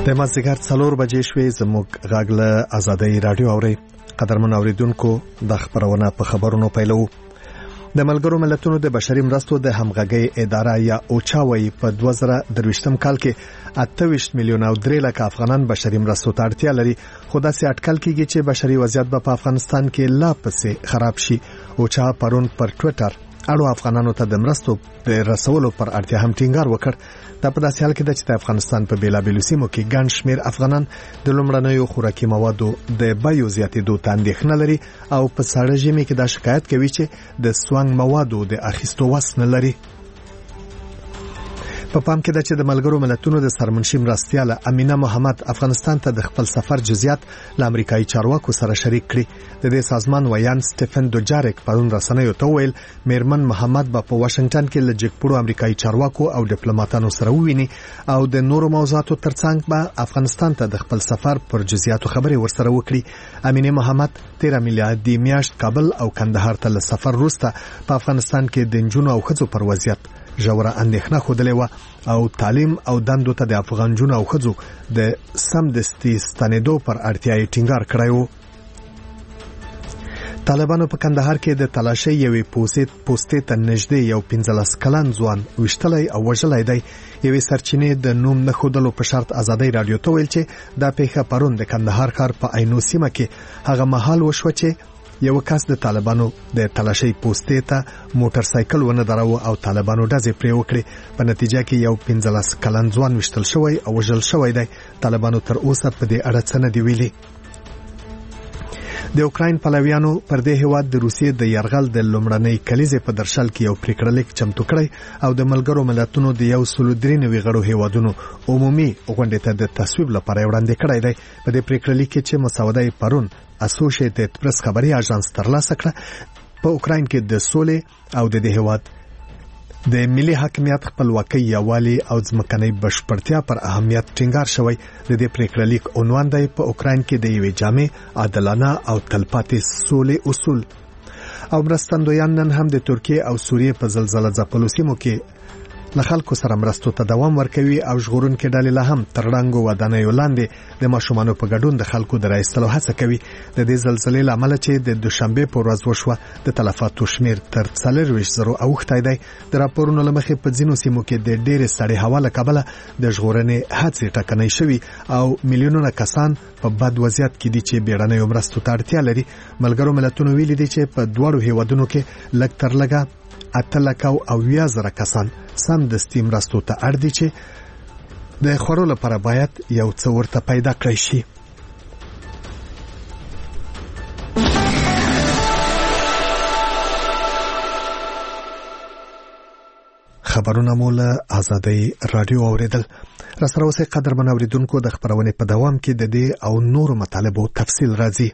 د مازدیګر 4 بجې شوې زموږ غږ له آزادۍ رادیو اوري. قدرمن اوریدونکو د خبرونه په خبرونو پیلو. د ملګرو ملتونو د بشري مرستو د همغږۍ اداره یا اوچاوي په 2023 کال کې 28 میلیون او 3 لک افغانان بشري مرستو ته اړتیا لري. خو داسې اټکل کیږي چې بشري وضعیت په افغانستان کې لا پسې خراب شي. اوچا پرون پر ټوئیټر اړو افغانانو ته د مرستو د رسولو پر اړتیا هم ټینګار وکړ. دا په داسې حال کې چې د افغانستان په بیلابیلو سیمو کې ګڼ شمېر افغانان د لومړنیو خوراکي موادو د بیو زیاتېدو ته اندېښنه لري او په ساړه ژمي کې دا شکایت کوي چې د سوانګ موادو د اخیستو وس نه لري. په پام کې ده چې د ملګرو ملتونو د سرمنشي مرستیاله امینه محمد افغانستان ته د خپل سفر جزئیات له امریکایي چارواکو سره شریک کړي. د دې سازمان ویان سټیفن دوجارک پرون رسنیو ته ویل میرمن محمد په واشنگټن کې له جګپوړو امریکایي چارواکو او ډیپلوماټانو سره وویني او د نورو موضوعاتو ترڅنګ به افغانستان ته د خپل سفر پر جزئیاتو خبرې ورسره وکړي. امینه محمد 13 میلیارډ میاشت کابل او کندهار ته له سفر وروسته په افغانستان کې د نجونو او ښځو پر وضعیت ژوره اندېښنه خوده و او تعلیم او دندو ته د افغان جنو او خځو د سمدستي ستنېدو پر اړتیا یې ټینګار کړی و. طالبانو په کندهار کې د تلاشۍ یوې پوستې ته نږدې یو 15 کلن ځوان وشتلی او وژلی دی. یوې سرچینې د نوم نه ښودلو په شرط آزادۍ رادیو ته ویل چې دا پیښه پرون د کندهار ښار په عینو سیمه کې هغه مهال وشوه چې یو کس د طالبانو د تلاشۍ پوستې ته موټر سایکل ونه دراوه او طالبانو ډزې پرې وکړې. په نتیجه کې یو 15 کلن ځوان وشتل شوی او وژل شوی دی. طالبانو تر اوسه په دې اړه څه نه دی ویلي. د اوکراین پلویانو پر دې هیواد د روسیې د یرغل د لومړنۍ کلیزې په درشل کې یو پریکړه لیک چمتو کړی او د ملګرو ملتونو د 193 غړو هیوادونو عمومي غونډې ته د تصویب لپاره وړاندې کړی دی. په دې پریکړه لیک کې چې مسوده پرون اسوسییټډ پریس خبري اژانس ترلاسه کړه په اوکراین کې د سولې او د دې هیواد د ملي حاکمیت خپلواکۍ یووالي او ځمکنۍ بشپړتیا پر اهمیت ټینګار شوی. د دې پریکړه لیک عنوان دی په اوکراین کې د یوې جامع عادلانه او تلپاتې سولې اصول. او مرستندویان نن هم د ترکیه او سوریې په زلزلہ ځپلو سیمو کې له خلکو سره مرستو ته دوام ورکوي او ژغورونکي ډلې لا هم تر ړنګو ودانیو لاندې د ماشومانو په ګډون د خلکو د راایستلو هڅه کوي. د دې زلزلې له امله چې د دوشنبه په ورځ وشوه د تلفاتو شمیر تر 40,000 اوښتی دی. د راپورونو له مخې په ځینو سیمو کې د ډېرې سړې هوا له کبله د ژغورنې هڅې ټکنۍ شوي او میلیونونه کسان په بد وضعیت کې دي چې بیړنیو مرستو ته اړتیا لري. ملګرو ملتونو ویلي دي چې په دواړو هیوادونو کې لږ تر لږه 8,000 کسان سمدستي مرستو ته اړ دي چې د خورو لپاره باید یو څه ورته پیدا کړی شي. خبرونه مو له آزادۍ رادیو اوریدل. راسره اوسئ قدرمن اوریدونکو. د خبرونې په دوام کې د دې او نورو مطالبو تفصیل راځي.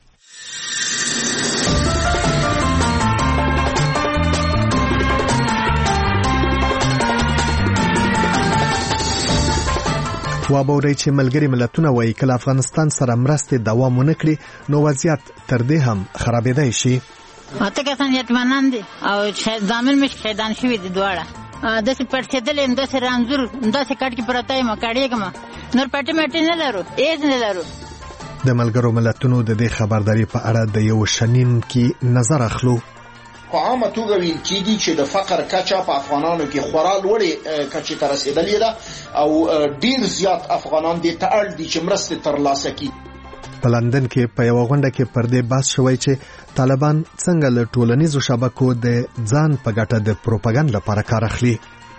وابوري چې ملګري ملتونه وایي کله افغانستان سره مرستې دوام ونه کړي نو وضعیت تر دې هم خرابېدای شي. اته کسان یتیمان دي او ځامن مش شهیدان شوي دي. دواړه د څه پړسېدل د څه رنځور د څه کټ کې پرته ما کاړېګم نور پټ مټ نه لرو ایز نه لرو. د ملګرو ملتونو د دې خبرداري په اړه د یو شنین کې نظر اخلو. په عامه توګه ویل کېږي چې د فقر کچه په افغانانو کې خورا لوړې کچې ته رسېدلې ده او ډیر زیات افغانان دې ته اړ دي چې مرستې ترلاسه کړي. په لندن کې په یو غونډه کې پر دې بحث شوی چې طالبان څنګه له ټولنیزو شبکو د ځان په ګټه د پروپاګاندا لپاره کار اخلي.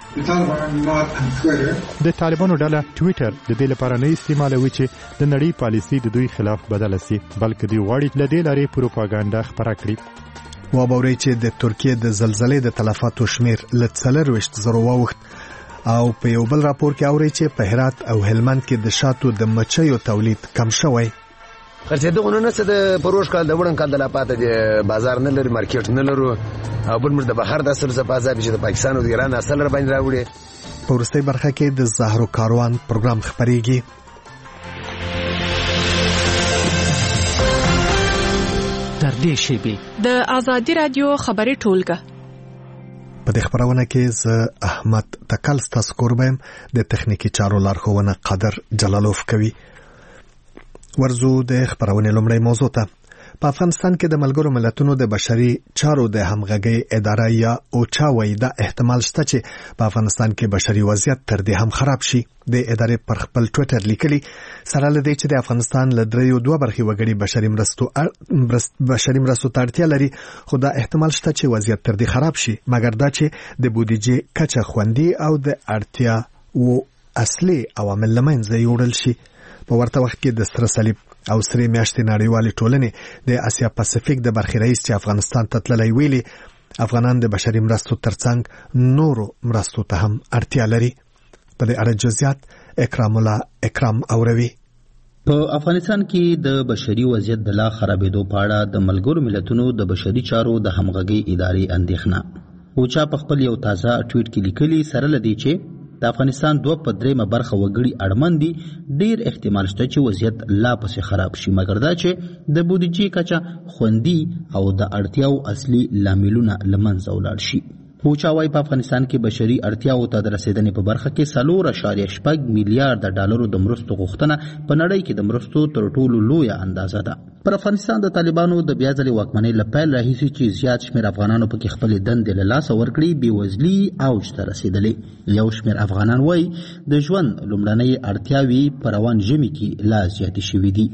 د طالبانو ډله ټوئیټر د دې لپاره نه استعمالوي چې د نړۍ پالیسي د دوی خلاف بدله شي بلکې دوی غواړي له دې لارې پروپاګاندا خپره کړي. وابوري چې د ترکیه د زلزلې د تلفاتو شمیر له 40,000 واوښت او په یو بل راپور کې اوري چې په هرات او هلمند کې د شاتو د مچیو تولید کم شوی. خرڅېدغه نه څه د پروش کال د وړن کال د لا پاته د بازار نه لري مارکیټ نه لرو او بل موږ د بهر د اصل څخه پازاب چې د پاکستان او د ایران اصل را باندې راوړي. په ورستۍ برخه کې د زهرو کاروان پروګرام خبريږي. تر دې شی به د آزادی رادیو خبري ټولګه په دې خبرونه کې ز احمد تکل ستاسو کوربم د تخنیکی چارو لارښوونه قادر جلالوف کوي. ورزو د خبرونه لومړی موضوع ته. په افغانستان کې د ملګرو ملتونو د بشري چارو د همغږي اداره یا اوچا وایي دا احتمال شته چې په افغانستان کې بشري وضعیت تر دې هم خراب شي. د ادارې پر خپل ټویټر لیکلي سره لدی چې د افغانستان له 3.2 برخې وګړي بشري مرستو ته اړتیا لري، خو دا احتمال شته چې وضعیت تر دې خراب شي مګر دا چې د بودیجې کچه خوندي او د اړتیا او اصلي عوامل لمنځه یوړل شي. په ورته وخت کې د سره صلیب او سری میاشتې نړیوالې ټولنې د اسیا پاسفیک د برخې رئیس چې افغانستان ته تللی ویلي افغانان د بشري مرستو ترڅنګ نورو مرستو ته هم اړتیا لري. په دې اړه جزئیات اکرام اوروي. په افغانستان کې د بشري وضعیت د لا خرابېدو په اړه د ملګرو ملتونو د بشري چارو د همغږي ادارې اندېښنه اوچا په خپل یو تازه ټویټ کې لیکلي سره لدی چې د افغانستان 2/3 برخه وګړي اړمن دي، ډیر احتمال شته چې وضعیت لا پسې خراب شي مګر دا چې د بودیجې کچه خوندي او د اړتیاو اصلي لاملونه لمنځه ولاړ شي. اوچا وايي په افغانستان کې بشري اړتیاو ته د رسیدنې په برخه کې 4.6 میلیارډ ډالرو د مرستو غوښتنه په نړۍ کې د مرستو تر ټولو لویه اندازه ده. پر افغانستان د طالبانو د بیا ځلې واکمنۍ له پیل راهیسې چې زیات شمېر افغانانو پکې خپلې دندې له لاسه ورکړي بېوزلي اوج ته رسېدلې. یو شمېر افغانان وايي د ژوند لومړنۍ اړتیاوې په روان ژمي کې لا زیاتې شوي دي.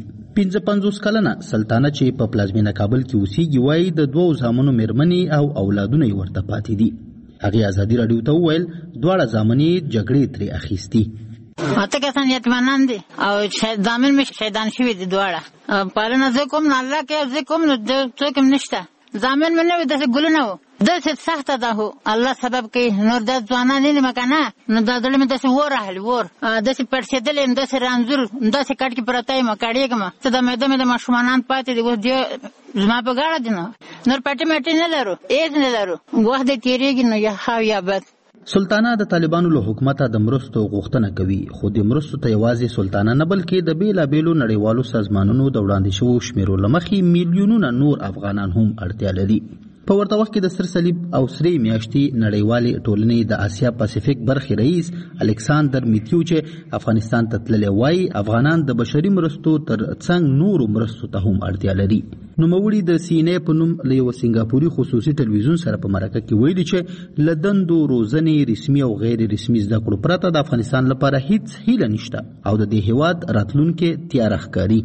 55 کلنه سلطانه چې په پلازمینه کابل کې اوسېږي وايي د 2 زامنو مېرمنې او اولادونه یې ورته پاتې دي. هغې ازادي راډیو ته وویل دواړه زامن یې جګړې ترې اخیستي. اته کسان یتیمانان دي او زامن مې شهیدان شوي دي دواړه. پالنه زه کوم نه الله کې زه کوم نو څوک هم نشته. زامن مې نه وي داسې ګلونه وو داسې سخته ده هو الله سبب کوي نور دا ځوانان دي مکه نه نو دا زړه مې داسې اور راغلی اور داسې پړسېدلی یم داسې رانځور داسې کټ کې پرته یم کاړېږم څه د معده مې د ماشومانان پاتې دي اوس دې زما په ګاړه دي نو نور پټې مټې نه لرو هېڅ نه لرو وخت دې تېرېږي نو یا ښه یا بد. سلطانه د طالبانو له حکومته د مرستو غوښتنه کوي خو د مرستو ته یوازې سلطانه نه بلکې د بیلابیلو نړیوالو سازمانونو د وړاندې شوو شمیرو له مخې میلیونونه نور افغانان هم اړتیا لري. په ورته وخت کې د سر صلیب او سری میاشتې نړیوالې ټولنې د اسیا پاسفیک برخې رئیس الکساندر میتیو چې افغانستان ته تللی وایي افغانان د بشري مرستو تر څنګ نورو مرستو ته هم اړتیا لري. نوموړي د سینې په نوم له یو سنګاپوري خصوصي ټلویزیون سره په مرکه کې ویلي چې له دندو روزنې رسمي او غیر رسمي زده کړو پرته د افغانستان لپاره هیڅ هیله نشته او د دې هیواد راتلونکي تیاره ښکاري.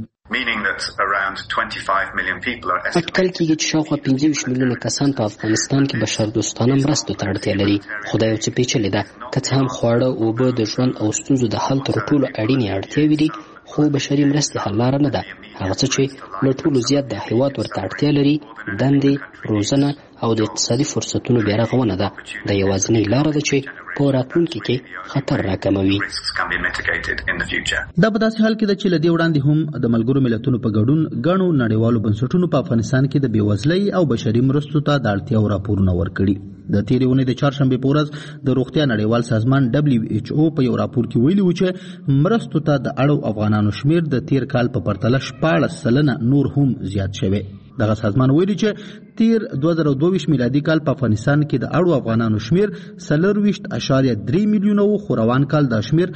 اټکل کېږي چې شاوخوا 25 میلیونه کسان په افغانستان کې بشردوستانه مرستو ته اړتیا لري. خو دا یو څه پیچلې ده که څه هم خواړه اوبه د ژوند او ستونزو د حل تر ټولو اړینې اړتیاوې دي خو بشري مرستې حل لاره نه ده. هغه څه چې له ټولو زیات د هیواد ورته اړتیا لري دندې روزنه او د اقتصادي فرصتونو بیا رغونه ده. د یوازینۍ لاره ده چې په راتلونکي کې خطر راکموي. دا په داسې حال کې ده چې له دې وړاندې هم د ملګرو ملتونو په ګډون ګڼو نړیوالو بنسټونو په افغانستان کې د بېوزلۍ او بشري مرستو ته د اړتیاو راپورونه ورکړي. د تېرې اونۍ د چهارشنبې په ورځ د روغتیا نړیوال سازمان WHO په یو راپور کې ویلي و چې مرستو ته د اړو افغانانو شمیر د تېر کال په پرتله 14% نور هم زیات شوی. دغه سازمان ویلي چې تیر 2022 میلادي کال په افغانستان کې د اړو افغانانو شمیر 24.3 میلیونه و خو روان کال دا شمیر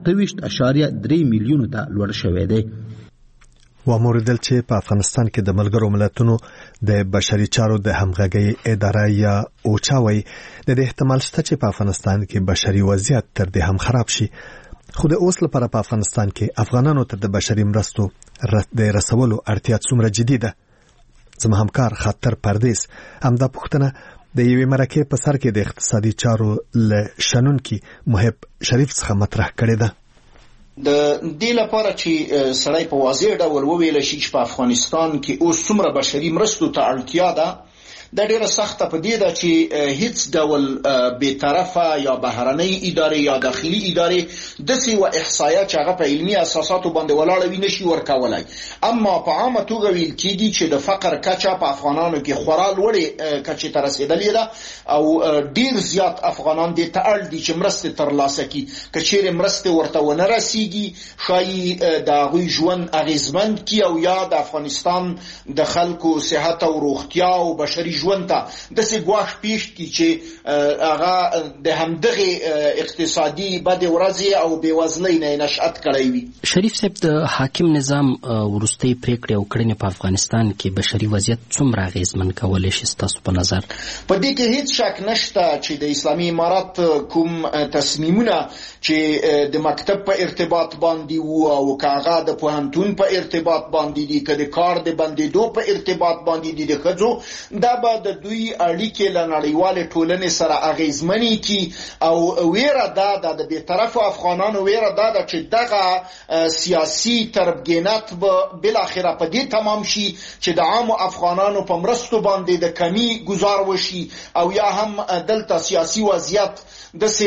28.3 میلیونو ته لوړ شوی دی. وموردل چې په افغانستان کې د ملګرو ملتونو د بشري چارو د همغږي اداره یا اوچا وایي د احتمال شته چې په افغانستان کې بشري وضعیت تر دې هم خراب شي. خو د اوس لپاره په افغانستان کې افغانانو ته د بشري مرستو د رسولو اړتیا څومره جدي ده. زما همکار خاطر پردیس همدا پوښتنه د یوې مرکې په سر کې د اقتصادي چارو له شنونکي محب شریف څخه مطرح کړې ده. د دې لپاره چې سړی په واضح ډول وویل شي چې په افغانستان کې اوس څومره بشري مرستو ته اړتیا ده دا ډیره سخته په دې ده چې هیڅ ډول بی‌طرفه یا بهرنۍ ادارې یا داخلي ادارې داسې و احصایه چې هغه په علمي اساساتو باندې ولاړه وي نشي ورکولای. اما په عامه توګه ویل کېږي چې د فقر کچه په افغانانو کې خورا لوړې کچې ته رسېدلې ده او ډیر زیات افغانان دې ته اړ دي چې مرستې ترلاسه کړي. که چیرې مرستې ورته ونه رسیږي ښایي د هغوی ژوند اغېزمن کړي او یا د افغانستان د خلکو صحت او روغتیا او بشري ژوند ته داسې ګواښ پیښ کړي چې هغه د همدغې اقتصادي بدې ورځې او بېوزلۍ نه نشأت کړی وي. شریف صاحب، د حاکم نظام وروستۍ پریکړې او کړنې په افغانستان کې بشري وضعیت څومره اغېزمن کولی شي ستاسو په نظر؟ په دې کې هیڅ شک نشته چې د اسلامي امارت کوم تصمیمونه چې د مکتب په ارتباط باندې وو او که هغه د پوهنتون په ارتباط باندې دي، که د کار د بندېدو په ارتباط باندې دي د ښځو، دا به د دوی اړیکې له نړیوالې ټولنې سره اغېزمنې کړي. او ویره دا ده د بېطرفو افغانانو ویره دا ده چې دغه سیاسي تربګینات به بالاخره په دې تمام شي چې د عامو افغانانو په مرستو باندې د کمی گزار وشي او یا هم دلته سیاسي وضعیت داسې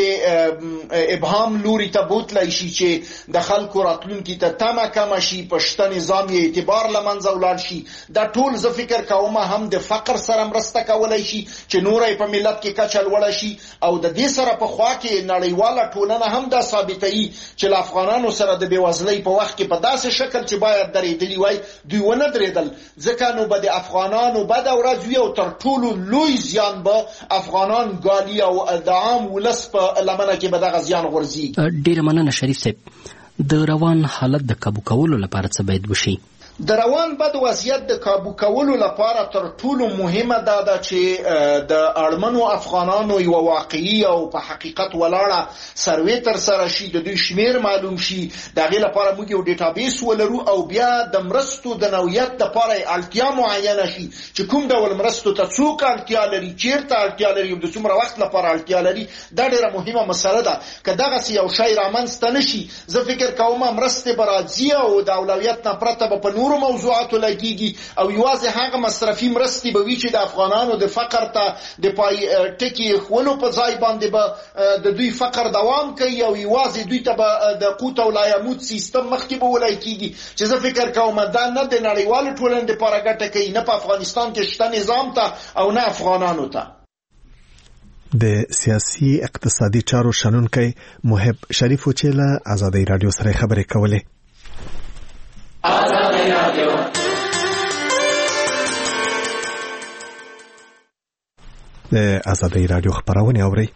ابهام لوري ته بوتلی شي چې د خلکو راتلونکي ته تمه کمه شي، په شته نظام یې اعتبار له منځه ولاړ شي. دا ټول زه فکر کوم هم د فقر سره مرسته کولی شي چې نوره په ملت کې کچه لوړه شي، او د دې سره په خوا کې نړیواله ټولنه هم دا ثابتوي چې له افغانانو سره د بېوزلۍ په وخت کې په داسې شکل چې باید درېدلي وای دوی ونه درېدل، ځکه نو به د افغانانو بده ورځ وي او تر ټولو لوی زیان به افغانان ګالي او د عام ولس په لمنه کې به دغه زیان غورځي. ډېره مننه شریف صاحب. د روان حالت د کابو کولو لپاره څه باید وشي؟ د روان بد وضعیت د کابو کولو لپاره تر ټولو مهمه دا ده چې د اړمنو افغانانو یو واقعي او په حقیقت ولاړه سروې ترسره شي، د دوی شمیر معلوم شي، د هغې لپاره موږ یو ډیټابیس ولرو او بیا د مرستو د نوعیت دپاره اړتیا معینه شي چې کوم ډول مرستو ته څوک اړتیا لري، چیرته اړتیا لري او د څومره وخت لپاره اړتیا لري. دا ډېره مهمه مسله ده. که دغسې یو شی رامنځته نه شي، زه فکر کوم مرستې به راځي او د اولویت نه پرته به په نورو موضوعاتو لګیږي او یوازې هغه مصرفي مرستې به وي چې د افغانانو د فقر ته د پای ټکي ایښولو په ځای باندې به د دوی فقر دوام کوي او یوازې دوی ته به د قوت او لا یموت سیستم مخکې به ولی کېږي چې زه فکر کوم دا نه د نړیوالو ټولنې دپاره ګټه کوي، نه په افغانستان کې شته نظام ته او نه افغانانو ته. د سیاسي اقتصادي چارو شنونکی محب شریف چې له آزادۍ راډیو سره خبرې کولې. آزادۍ راډیو د آزادۍ راډیو خبرونه اوري.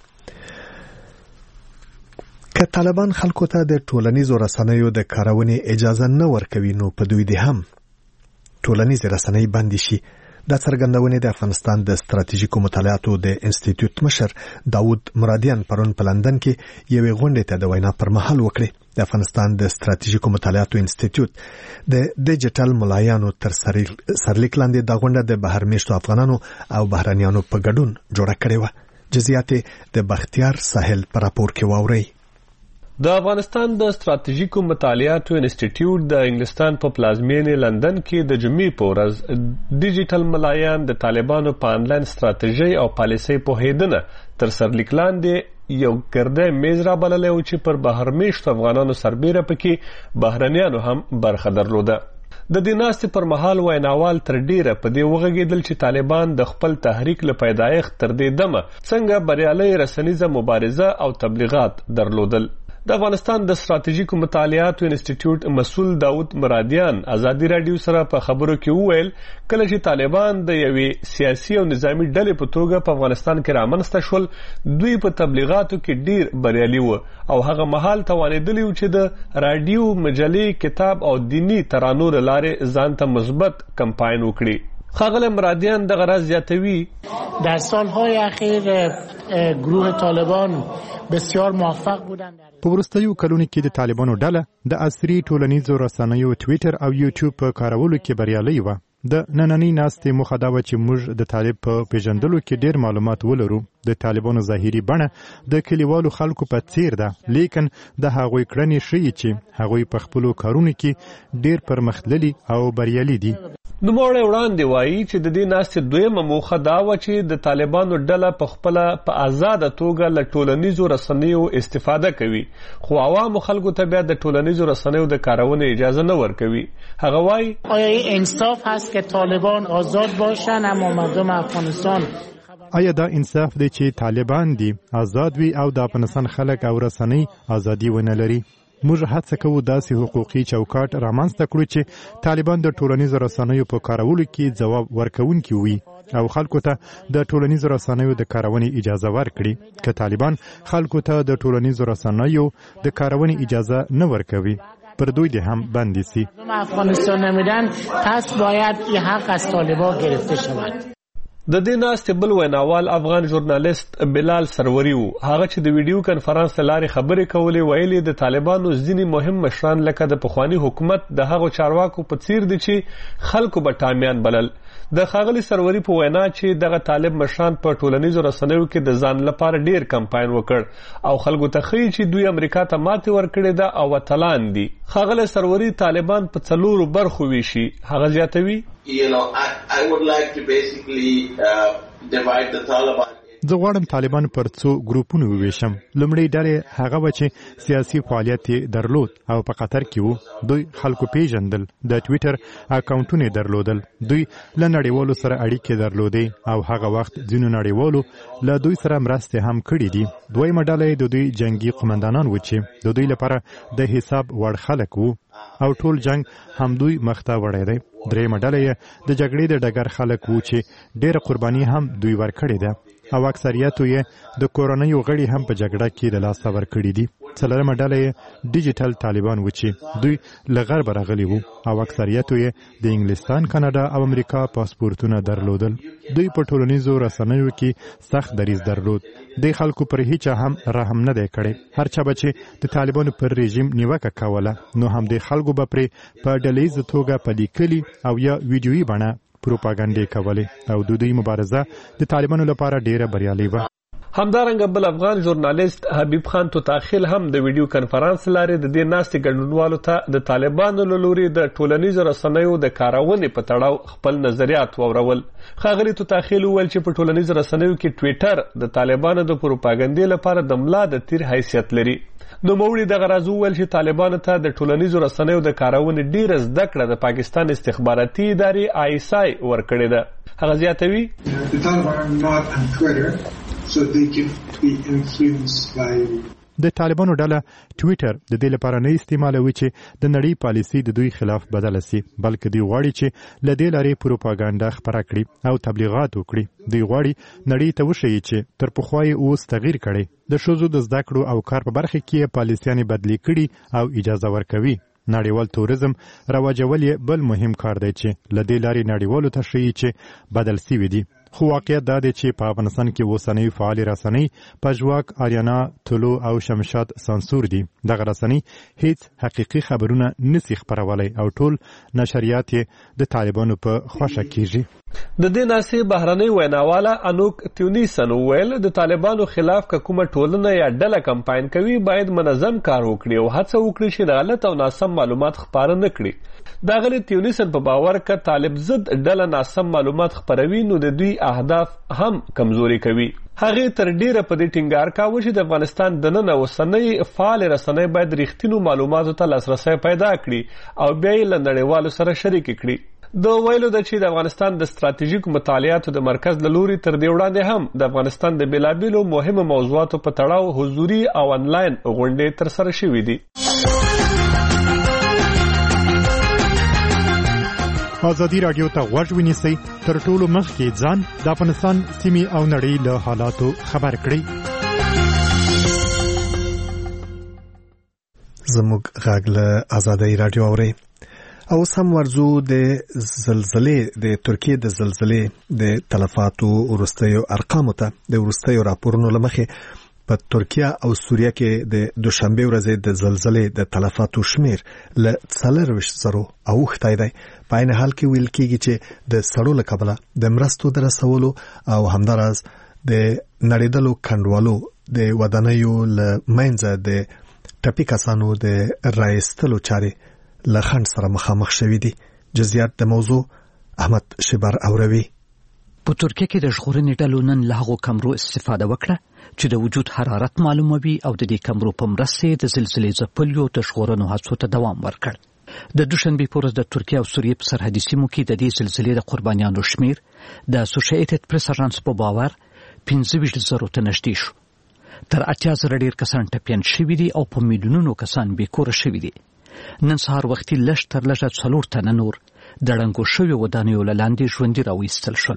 که طالبان خلکو ته د ټولنیزو رسنیو د کارونې اجازه نه ورکوي نو په دوی دي هم ټولنیز رسنۍ بند شي. دا څرګندونه د افغانستان د ستراتیژیکو مطالعاتو د انسټیټیوټ مشر داود مرادیان پرون په لندن کې یوې غونډې ته د وینا پر مهال وکړه. د افغانستان د ستراتیژیکو مطالعاتو انسټیټیوټ د ډیجیټل ملایانو تر سرلیک لاندې دا غونډه د بهر میشتو افغانانو او بهرانیانو په ګډون جوړه کړې وه. جزئیات د بختیار ساحل په راپور کې واورئ. د افغانستان د ستراتیژیکو مطالعاتو انسټیټیوټ د انګلستان په پلازمینې لندن کې د جمعې په ورځ ډیجیټل ملایان د طالبانو په انلاین ستراتیژي او پالیسۍ پوهېدنه تر سرلیک لاندې یو ګرده میز را بللی و چې پر بهر میشتو افغانانو سربیره پکې بهرنیانو هم برخه درلوده. د دې ناستې پر مهال ویناوال تر ډیره په دې وغږېدل چې طالبان د خپل تحریک له پیدایښت تر دې دمه څنګه بریالۍ رسنیزه مبارزه او تبلیغات درلودل. د افغانستان د ستراتیژیکو مطالعاتو انسټیټیوټ مسؤل داود مرادیان ازادي راډیو سره په خبرو کې وویل کله چې طالبان د یوې سیاسي او نظامی ډلې په توګه په افغانستان کې رامنځته شول، دوی په تبلیغاتو کې ډیر بریالي وو او هغه مهال توانېدلی و چې د راډیو، مجلې، کتاب او دینی ترانو له لارې ځان ته مثبت کمپاین وکړي. ښاغلی مرادیان دغه راز زیاتوي در سالهای اخیر گروه طالبان بسیار موفق بودند. په وروستیو کلونو کې د طالبانو ډله د عصري ټولنیزو رسنیو ټویټر او یوټیوب په کارولو کې بریالۍ وه. د نننۍ ناستې موخه دا وه چې موږ د طالب په پیژندلو کې ډیر معلومات ولرو. د طالبانو ظاهري بڼه د کلیوالو خلکو په څیر ده، لیکن د هغوی کړنې ښیي چې هغوی په خپلو کارونو کې ډیر پرمختللي او بریالي دي. نوموړی وړاندې وایي چې د دې ناستې دویمه موخه دا وه چې د طالبانو ډله په خپله په آزاده توګه له ټولنیزو رسنیو استفاده کوي، خو عوامو خلکو ته بیا د ټولنیزو رسنیو د کارونې اجازه نه ورکوي. هغه وایي آیا این انصاف هست که طالبان آزاد باشن اما مردم افغانستان آیا دا انصاف دی چې طالبان دي آزاد وي او د افغانستان خلک او رسنۍ ازادي ونه لري؟ موږ هڅه کوو داسې حقوقي چوکاټ رامنځته کړو چې طالبان د ټولنیزو رسنیو په کارولو کې ځواب ورکوونکي وي. او خلکو ته د ټولنیزو رسنیو د کارونې اجازه ورکړي که طالبان خلکو ته د ټولنیزو رسنیو د کارونې اجازه نه ورکوي پر دوی د هم بندي سي. افغانستان نمیدن پس باید این حق از طالبان گرفته شود. د دې ناستې بل ویناوال افغان ژورنالیست بلال سروري وو. هغه چې د ویډیو کنفرانس له لارې خبرې کولې ویلي د طالبانو ځینې مهم مشران لکه د پخواني حکومت د هغو چارواکو په څیر دي چې خلکو به ټامیان بلل. د ښاغلي سروري په وینا چې دغه طالب مشران په ټولنیزو رسنیو کې د ځان لپاره ډیر کمپاین وکړ او خلکو ته ښیي چې دوی امریکا ته ماتې ورکړې ده او اتلان دي. ښاغلی سروري طالبان په 4 برخو ویشي. هغه زیاتوي I would like to basically divide the Taliban. زه غواړم طالبان پر څو ګروپونو وویشم. لومړی ډلې هغه و چې سیاسي فعالیت درلود او په قطر کې وو. دوی خلکو پیژندل، د ټویټر اکاونټونه درلودل، دوی له نړیوالو سره اړیکې درلودې او هغه وخت ځینو نړیوالو له دوی سره مرستې هم کړې دي. دویمه ډله د دوی جنگي قمندانان و چې د دوی لپاره د حساب وړ خلک وو او ټول جنگ هم دوی مخته وړی دی. درېیمه ډله د جګړې د ډګر خلک وو چې ډېره قرباني هم دوی ورکړې ده او اکثریتو یې د کورنیو غړي هم په جګړه کې د لاسته ورکړي دي. څلورمه ډله یې ډیجیټل طالبان و چې دوی له غربه راغلي وو او اکثریتو یې د انګلستان، کاناډا او امریکا پاسپورتونه درلودل. دوی په ټولنیزو رسنیو کې سخت دریځ درلود. د خلکو پر هیڅ هم رحم نه دی کړی. هر چا به چې د طالبانو پر رژیم نیوکه کوله نو هم د خلکو به پرې په ډلهییزه توګه په لیکلي او یا ویډیویي بڼه پروپاګانډې کولې او د دوی مبارزه د طالبانو لپاره ډیره بریالۍ وه. همدارنګه بل افغان ژورنالیست حبیب خان توتاخیل هم د ویډیو کنفرانس لارې د دې ناستې ګډونوالو ته د طالبانو له لوري د ټولنیزو رسنیو د کارونې په تړاو خپل نظریات واورول. ښاغلي توتاخیل وویل چې په ټولنیزو رسنیو کې ټویټر د طالبانو د پروپاګانډې لپاره د ملا د تیر حیثیت لري. نوموړي دغه راز وویل چې طالبانو ته د ټولنیزو رسنیو د کارونې ډیره زده کړه د پاکستان استخباراتي ادارې ISI ورکړې ده. هغه زیاتوي so they can be influenced by. د طالبانو ډله ټویټر د دې لپاره نه استعمالوي چې د نړۍ پالیسي د دوی خلاف بدله سي، بلکې دوی غواړي چې له دې لارې پروپاګاندا خپره کړي او تبلیغات وکړي. دوی غواړي نړۍ ته وښیي چې تر پخوا یې اوس تغییر کړی. د ښځو د زده کړو او کار په برخه کې پالیسیانې بدلې کړي او اجازه ورکوي. نړیوال توریزم رواجول یې بل مهم کار دی چې له دې لارې نړیوالو ته ښیي چې بدل سوي دي. خو واقعیت دا دی چې په افغانستان کې اوسنۍ فعالې رسنۍ پژواک، آریانا، طلوع او شمشاد سانسور دي. دغه رسنۍ هیڅ حقیقي خبرونه نسي خپرولی او ټول نشریات یې د طالبانو په خوښه کیږي. د دې ناستې بهرنۍ ویناواله انوک تیونیسن وویل د طالبانو خلاف که کومه ټولنه یا ډله کمپاین کوي باید منظم کار وکړي او هڅه وکړي چې د غلط او ناسم معلومات خپاره نه کړي. داغلی تیونیسن په باور که طالب ضد ډله ناسم معلومات خپروي نو د دوی اهداف هم کمزوري کوي. هغې تر ډیره په دې ټینګار کاوه چې د افغانستان دننه اوسنۍ فعال رسنۍ باید رښتینو معلوماتو ته لاسرسی پیدا کړي او بیا یې له نړیوالو سره شریک کړي. د ویلو ده چې د افغانستان د ستراتیژیکو مطالعاتو د مرکز له لوري تر دې وړاندې هم د افغانستان د بیلابیلو مهمو موضوعاتو په تړاو حضوري او انلاین غونډې ترسره شوې دي. ازادي راډیو ته غوږ ونیسئ، تر ټولو مخکې ځان د افغانستان سیمې او نړۍ له حالاتو خبر کړئ. زموږ غږ له ازادي راډیو اورئ. او سم ورزو د زلزلې د ترکیه د زلزلې د تلفاتو ورستیو ارقامو ته د ورستیو راپورونو لمخې په ترکیه او سوریه کې د دوشنبه ورځې د زلزلې د تلفاتو شمیر له 40,000 اوښتی دی. په عین حال کې ویل کېږي چې د سړو له کبله د مرستو د رسولو او همداراز د نړیدلو کنډوالو د ودانیو له منځه د ټپي کسانو د رایستلو چارې له خنډ سره مخامخ شوي دي. جزئیات د موضوع احمد شبر اوروي. په ترکیه کې د ژغورنې ډلو نن له هغو کمرو استفاده وکړه چې د وجود حرارت معلوموي او د دې کمرو په مرسته د زلزلې ځپلیو د ژغورنو هڅو ته دوام ورکړ. د دوشنبه په ورځ د ترکیه او سوریه په سرحدي سیمو کې د دې زلزلې د قربانیانو شمیر د اسوسییټډ پریس اژانس په باور 25,000 ته نږدې شو. تر 80,000 ډیر کسان ټپیان شوي دي او په میلیونونو کسان بیکوره شوي دي. نن سهار وختي لږ تر لږه 4 تنه نور د ړنګو شویو ودانیو له لاندې ژوندي راویستل شول.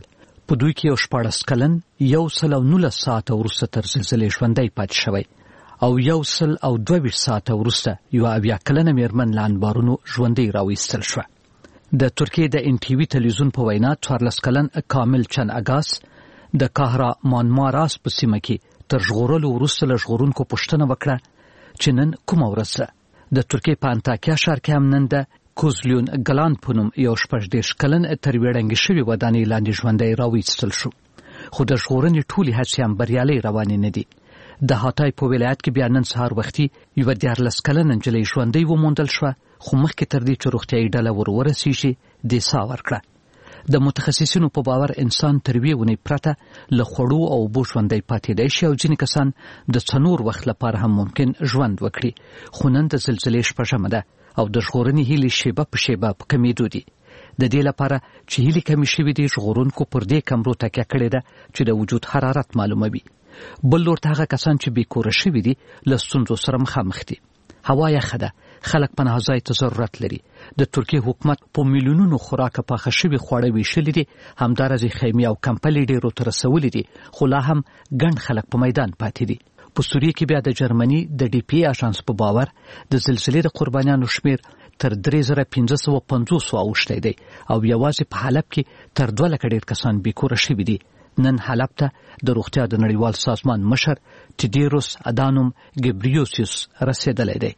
په دوی کې یو 14 کلن 119 ساعته وروسته تر زلزلې ژوندی پاتې شوی او 122 ساعته وروسته یو 80 کلنه میرمن له انبارونو ژوندی راویستل شوه. د ترکیې د NTV تلویزیون په وینا 14 کلن کامل چن اگاس د کاهرا مانماراس په سیمه کې تر ژغورلو وروسته له ژغورونکو پوښتنه وکړه چې نن کومه ورځ ده. د ترکیې په انتاکیا ښار کې هم نن د کوزلیون ګلان په نوم یو 14 کلن تر ویړنګې شوي ودانۍ لاندې ژوندی راویستل شو، خو د ژغورنې ټولې هڅې هم بریالۍ روانې نه دي. د هاتای په ولایت کې بیا نن سهار وختي یو 14 کلن نجلۍ ژوندۍ وموندل شوه، خو مخکې تر دې چې روغتیایي ډله ورسیږي د ساه ورکړه. د متخصصینو په باور انسان تر یوې ونې پرته له خوړو او اوبو ژوندی پاتېدی شي او ځینې کسان د څلور وخت لپاره هم ممکن ژوند وکړي. خو نن د زلزلې شپږمه ده او د ژغورنې هیلې شیبه په شیبه په کمیدو دي. د دې لپاره چې هیلې کمې شوې دي، ژغورونکو پر دې کمرو تکیه کړې ده چې د وجود حرارت معلوموي. بل لور ته هغه کسان چې بېکوره شوي دي له ستونزو سره مخامخ دي. هوا یخه ده، خلک پناه ځای ته ضرورت لري. د ترکیې حکومت په میلیونونو خوراکه پاخه شوي خواړه ویشلي دي، همداراز خیمې او کمپلې ډېرو ته رسولي دي، خو لا هم ګڼ خلک په میدان پاتې دي. په سوریې کې بیا د جرمني د DPA اژانس په باور د زلزلې د قربانیانو شمیر تر 3550 اوښتی دی او یوازې په حلب کې تر 2 لکه ډېر کسان بېکوره شوي دي. نن حلب ته د روغتیا د نړیوال سازمان مشر ټیډیروس ادانوم ګبریوسیوس رسېدلی دی.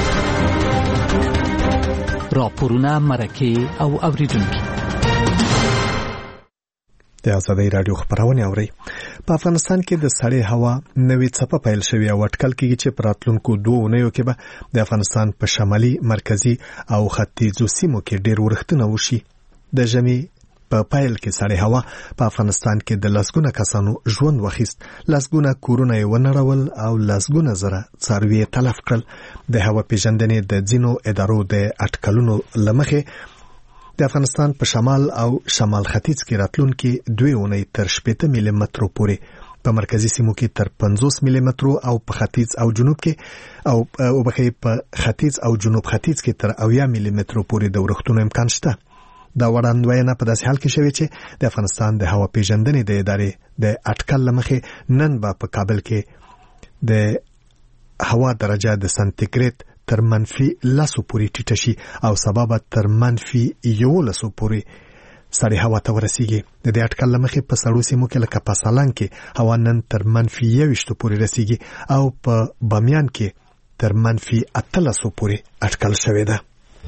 راپورونه، مرکې او اوریدونکي د ازادۍ راډیو خبرونه اوري. په افغانستان کې د سړې هوا نوې څپه پیل شوې او اټکل کېږي چې په راتلونکو 2 اونیو کې به د افغانستان په شمالي، مرکزي او ختیځو سیمو کې ډېر ورښتونه وشي. د ژمي په پایل کې سړې هوا په افغانستان کې د لسګونه کسانو ژوند واخیست، لسګونه کورونه یې ونړول او لسګونه زره څاروي تلف کړل. د هوا پیژندنې د ځینو ادارو د اټکلونو له مخې د افغانستان په شمال او شمال ختیځ کې راتلونکي 2 اونۍ تر 80 ملي مترو پورې، په مرکزي سیمو کې تر 50 ملي مترو او په ختیځ او جنوب کې په ختیځ او جنوب ختیځ کې تر 80 ملي مترو پورې د ورښتونو امکان شته. دا وړاندوینه په داسې حال کې شوې چې د افغانستان د هوا پیژندنې د ادارې د اټکل له مخې نن به په کابل کې د هوا درجه د سانتیګریډ تر -10 پورې ټیټه شي او سبا به تر -11 پورې سړې هوا ته ورسیږي. د دې اټکل له مخې په سړو سیمو کې لکه په سالنګ کې هوا نن تر -21 پورې رسیږي او په بامیان کې تر -13 پورې اټکل شوې ده.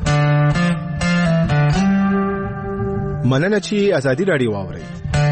مننه چې ازادي راډیو واوري.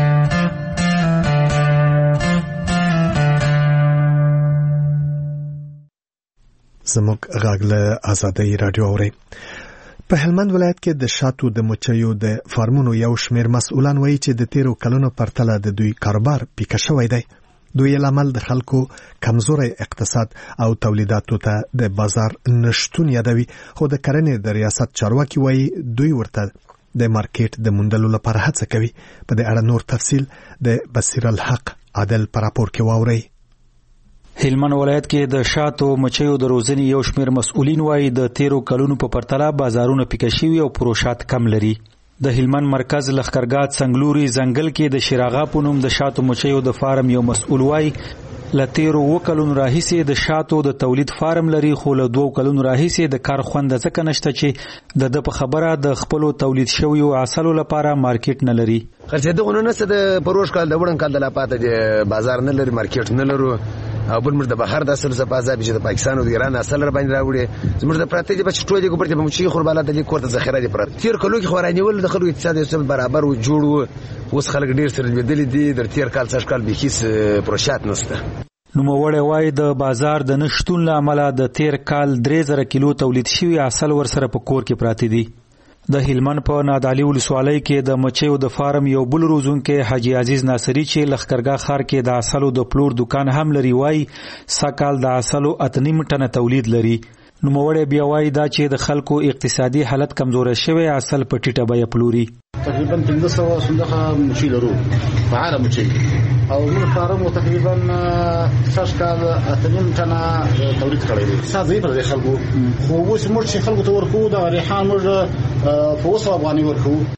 زموږ غږ له ازادي راډیو اوري. په هلمند ولایت کې د شاتو د مچیو د فارمونو یو شمیر مسؤلان وایي چې د 13 کلونو پرتله د دوی کاروبار پیکه شوی دی. دوی لامل د خلکو کمزوري اقتصاد او تولیداتو ته د بازار نشټون یادوي، خو د کرنې د ریاست چارواکي وایي دوی ورته د مارکیټ د موندلو لپاره هڅه کوي. په دې اړه نور تفصیل د بصیر الحق عادل پر راپور کې واوري. هلمند ولایت کې د شاتو مچیو د روزنې یو شمیر مسؤلین وایي د 13 کلونو په پرتله بازارونه پیکه شوي او پروشات کم لري. د هلمند مرکز لخکرګات څنګلوري ځنګل کې د شراغا په نوم د شاتو مچیو د فارم یو مسؤل وایي له 13 کلونو راهیسې د شاتو د تولید فارم لري، خو له 2 کلونو راهیسې د کار خوند ځکه نشته چې د په خبره د خپل تولید شویو عسلو لپاره مارکیټ نه لري. خرڅېدغونه نشته، د پروش کال د وړن کال د لا پاته د بازار نه لري، مارکیټ نه لرو او بل موږ د بهر د اصل څخه پازاب چې د پاکستان او د ایران اصل را باندې راوړي. زموږ د پراته دي بچ ټوله کوپر ته موږ خورباله د لیکور ته ذخیره دي پراته 13 کلو کې خوراني ول د خلکو اقتصاد یو برابر و جوړ و. اوس خلک ډیر سره بدلی دي، د 13 کال څخه کال به هیڅ پروشات نشته. نو موړې وای د بازار د نشټون لامل د 13 کال 3000 کیلو تولید شوی اصل ور سره په کور کې پراته دي. د هلمند په نادعلي ولسوالۍ کې د مچیو د فارم یو بل روزونکو حاجی عزیز ناصری چې لخکرګا خار کې د اصلو د پلور دکان هم لري وای سکال د اصلو 8 ټنه تولید لري. نو موړې بیا وای دا چې د خلکو اقتصادي حالت کمزور شوی اصل په ټیټه بیه پلوري. تقریبا 1500 صندوق مچی لرو فعال مچی او موږ فارم تقریبا 6 کال 8 ټنه تولید کړی دی. سازي پر خلکو خو اوس موږ چې خلکو ته ورکو د ریحان موږ په 200 افغاني ورکو.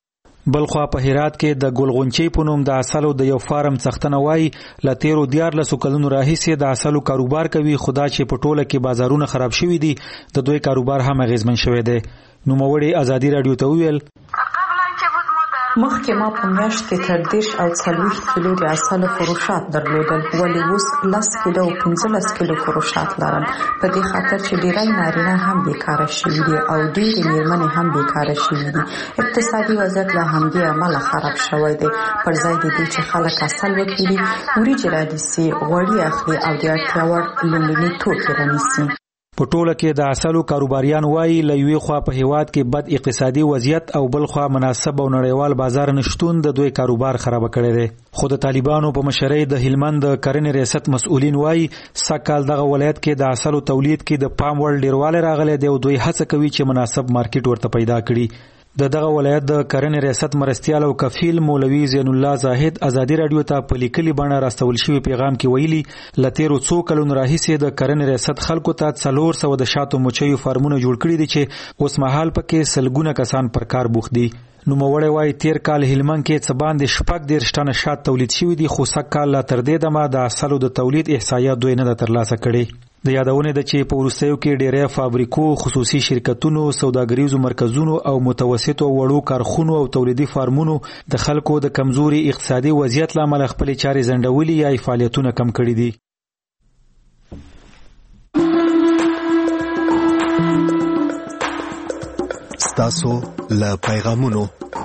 بلخوا په هرات کې د ګلغونچې په نوم د عسلو د یو فارم څښتنه وایي له تیرو 14 کلونو راهیسې د عسلو کاروبار کوي، خدا چې په ټوله کې بازارونه خراب شوي دي د دوی کاروبار هم اغیزمن شوی دی. نوموړي ازادي رادیو ته وویل مخکې ما په میاشت کې تر 10 او 40 کیلو د عسلو فروشات درلودل، ولې اوس 10 کیلو او 15 کیلو فروشات لرم، په دې خاطر چې ډیری نارینه هم بیکاره شوي دي او ډېرې میرمنې هم بیکاره شوي دي. اقتصادي وضعیت له همدې امله خراب شوی دی. پر ځای د دې چې خلک عسل وپېري، وریجې رانیسي، غوړي اخلي او د اړتیا وړ لومړني توکي رانیسي. په ټوله کې د عسلو کاروباریان وایي له یوې خوا په هیواد کې بد اقتصادي وضعیت او بل خوا مناسب او نړیوال بازار نشټون د دوی کاروبار خراب کړی دی. خو د طالبانو په مشرۍ د هلمند د کرنې ریاست مسؤلین وایي سږکال دغه ولایت کې د عسلو تولید کې د پام وړ ډیروالی راغلی دی او دوی هڅه کوي چې مناسب مارکیټ ورته پیدا کړي. د دغه ولایت د کرنې ریاست مرستیال او کفیل مولوي زین الله زاهد ازادي رادیو ته په لیکلي بڼه راستول شوی پیغام کې ویلي له تیرو 2 کلونو راهیسې د کرنې ریاست خلکو ته 400 د شاتو مچیو فارمونه جوړ کړي دي چې اوس مهال پکې سلګونه کسان پر کار بوخت دي. نوموړی وایي تیر کال هلمند کې څه باندې 14 ټنه شات تولید شوي دي، خو سږکال لا تر دې دمه د عسلو د تولید احصایه دوی نه ده ترلاسه کړې. د یادونه ده چې په وروستیو کې ډېری فابریکو، خصوصي شرکتونو، سوداګریزو مرکزونو او متوسطو وړو کارخونو او تولیدي فارمونو د خلکو د کمزوري اقتصادي وضعیت له امله خپلې چارې ځنډولي یا فعالیتونه کم کړي دي. ستاسو له پیغامونو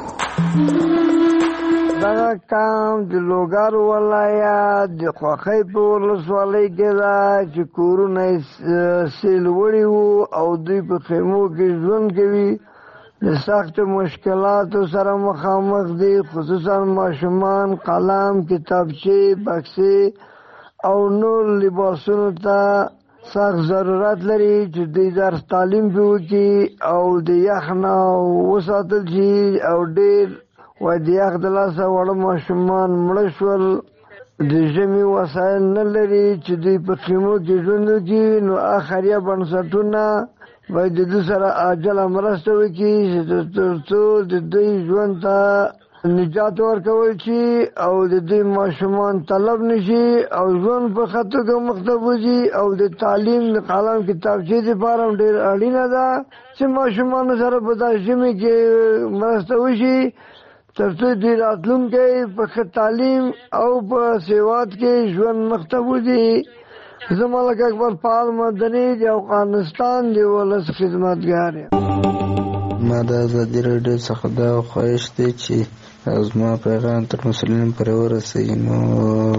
دغه کام د لوګر ولایت د خوخۍ په ولسوالۍ کې ده چې کورونه سیل وړي وو او دوی په خیمو کې ژوند کوي. د سختو مشکلاتو سره مخامخ دي، خصوصا ماشومان قلم، کتابچې، بکسې او نور لباسونو ته سخت ضرورت لري چې دوی درس تعلیم پې وکړي او د یخ نه وساتل شي او ډېر وای د یخ د لاسه واړه ماشومان مړه شول. د ژمي وسایل نه لري چې دوی په خیمو کې ژوند وکړي، نو خیریه بنسټونه باید د دوی سره عاجله مرسته وکړي تر څو د دوی ژوند ته نجات ورکول شي او د دوی ماشومان طلب نشي او ژوند په ښه توګه مخته وځي. او د تعلیم د قلم کتابچې دپاره هم ډېر اړینه ده چې ماشومانو سره په دا ژمي کې مرسته وشي تر څو دوی راتلونکی په ښه تعلیم او په سواد کې ژوند مخته وځي. زه ملک اکبر پال مدني د افغانستان د ولس خدمتګار یم. ما د ازادي راډیو څخه دا خواهش دی چې زما پیغام تر مسؤلینو پورې ورسوي. نو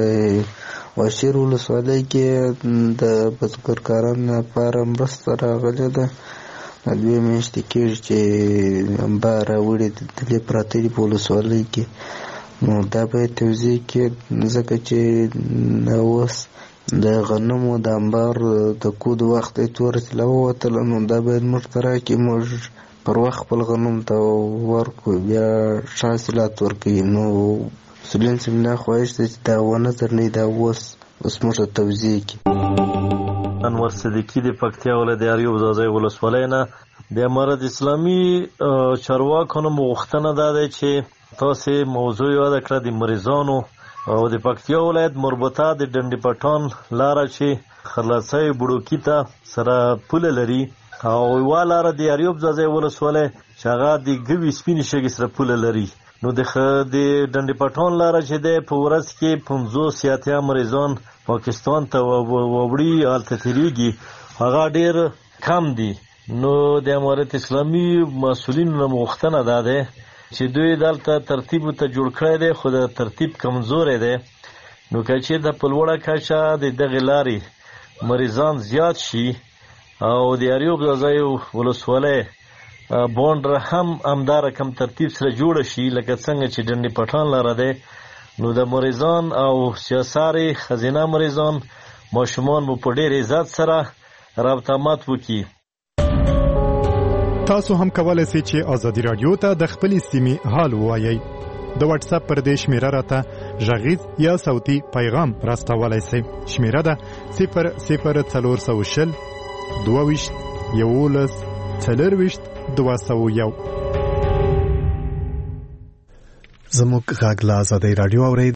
په واشیر ولسوالۍ کې د بزګرکارانو لپاره مرسته راغلې ده. دوی میاشتې کېږي چې امبا راوړي دلې پراته دي په ولسوالۍ کې. نو دا باید توضیح کړي ځکه چې اوس د غنمو د امبار د کود وخت ورته ووتل، نو دا باید موږ ته راکړي، موږ پر وخت خپل غنم ته ورکړو بیا ښه حاصلات ورکوي. نو مسؤلین صاحب نه خواهش دی چې دا ونظر نه دا اوس موږ ته توضیح کړي. انور صدیقی د پکتیا ولایت د اریوب ځاځی ولسوالۍ نه. د امارت اسلامي چارواکو نه غوښتنه دا ده چې تاسې موضوع یاده کړه د مریضانو او د پکتیا ولایت مربوطه د ډنډې پټان لاره چې خرلڅۍ بوډوکي ته سره پوله لري او یوه لاره د اریوب ځاځی ولسوالۍ چې هغه د ګوي سپینې شګې سره پوله لري. نو د ډنډې پټان لاره چې دی په ورځ کې 50 اتیا مریضان پاکستان ته ووړي هلته تېرېږي، هغه ډېر کم دي. نو د امارت اسلامي مسؤلینو نه غوښتنه دا دی چې دوی دلته ترتیب ته جوړ کړی دی، خو د ترتیب کمزوری دی. نو که چېرته په لوړه کچه د دغې لارې مریضان زیات شي او د اریوب ځاځی ولسوالۍ بونډره هم همدا رقم ترتیب سره جوړه شي لکه څنګه چې ډنډې پټان لاره دی، نو د مریضان او سیاساري خزینه مریضان ماشومان مو په ډېر عزت سره رابطه مات وکړي. تاسو هم کولای شئ چې ازادي رادیو ته د خپلې سیمې حال ووایئ. د واتس اپ پر دې شمیره راته غږیز یا صوتي پیغام راستولای شئ. شمیره ده 00420 22 11 24 201. زموږ غږ لا آزادۍ رادیو اورئ